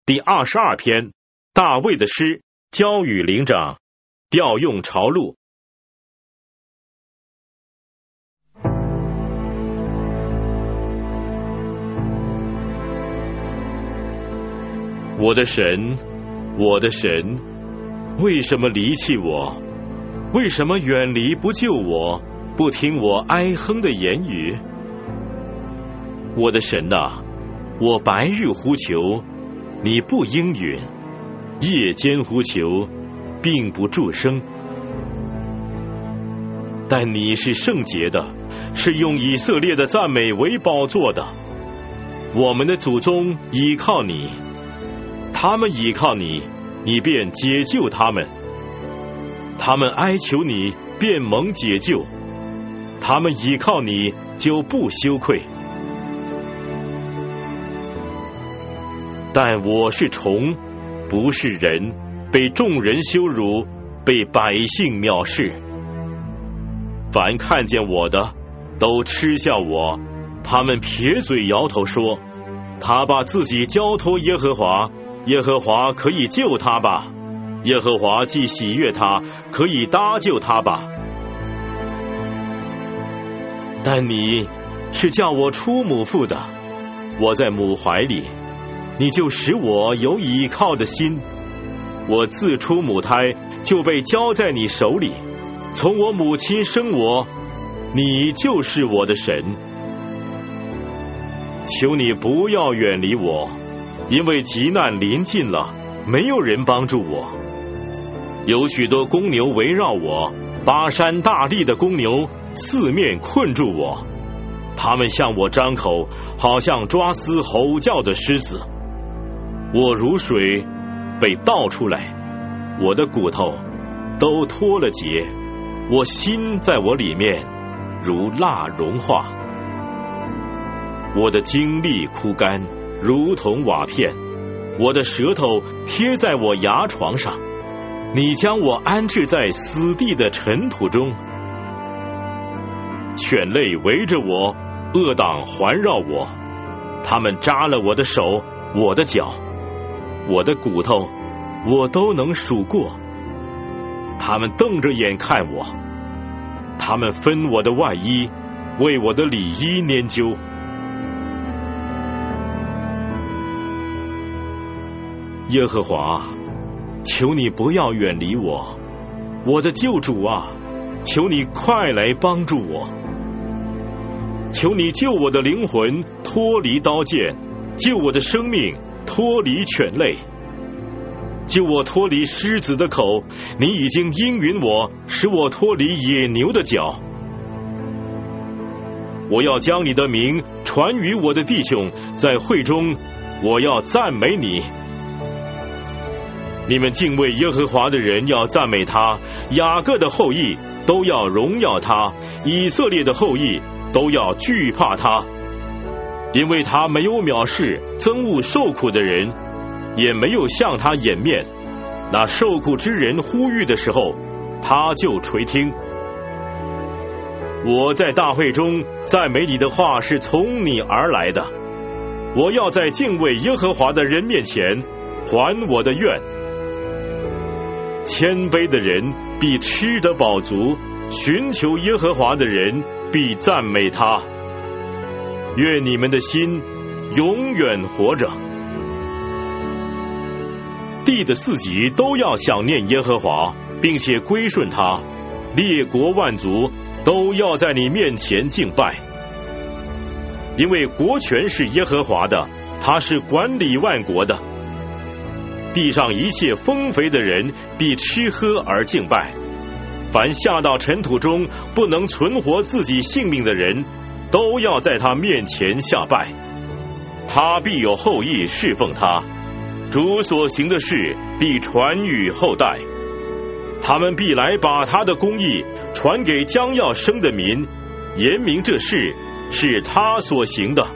第22篇，大卫的诗，交与灵长，调用朝录。我的神，我的神，为什么离弃我？为什么远离不救我，不听我哀哼的言语？我的神啊，我白日呼求，你不应允；夜间呼求，并不助声。但你是圣洁的，是用以色列的赞美为宝座的。我们的祖宗倚靠你，他们倚靠你，你便解救他们；他们哀求你，便蒙解救；他们倚靠你，就不羞愧。但我是虫，不是人，被众人羞辱，被百姓藐视。凡看见我的，都嗤笑我，他们撇嘴摇头说：他把自己交托耶和华，耶和华可以救他吧？耶和华既喜悦他，可以搭救他吧？但你是叫我出母腹的，我在母怀里，你就使我有倚靠的心。我自出母胎，就被交在你手里，从我母亲生我，你就是我的神。求你不要远离我，因为急难临近了，没有人帮助我。有许多公牛围绕我，巴山大地的公牛四面困住我，他们向我张口，好像抓撕吼叫的狮子。我如水被倒出来，我的骨头都脱了节，我心在我里面如蜡融化。我的精力枯干，如同瓦片，我的舌头贴在我牙床上。你将我安置在死地的尘土中，犬类围着我，恶党环绕我，他们扎了我的手，我的脚，我的骨头，我都能数过。他们瞪着眼看我，他们分我的外衣，为我的里衣拈阄。耶和华，求你不要远离我，我的救主啊，求你快来帮助我。求你救我的灵魂脱离刀剑，救我的生命脱离犬类，救我脱离狮子的口。你已经应允我，使我脱离野牛的脚。我要将你的名传于我的弟兄，在会中我要赞美你。你们敬畏耶和华的人要赞美他，雅各的后裔都要荣耀他，以色列的后裔都要惧怕他。因为他没有藐视憎恶受苦的人，也没有向他掩面。那受苦之人呼吁的时候，他就垂听。我在大会中赞美你的话是从你而来的。我要在敬畏耶和华的人面前还我的愿。谦卑的人必吃得饱足，寻求耶和华的人必赞美他。愿你们的心永远活着。地的四极都要想念耶和华，并且归顺他，列国万族都要在你面前敬拜。因为国权是耶和华的，他是管理万国的。地上一切丰肥的人必吃喝而敬拜，凡下到尘土中不能存活自己性命的人，都要在他面前下拜。他必有后裔侍奉他，主所行的事必传与后代。他们必来把他的公义传给将要生的民，言明这事是他所行的。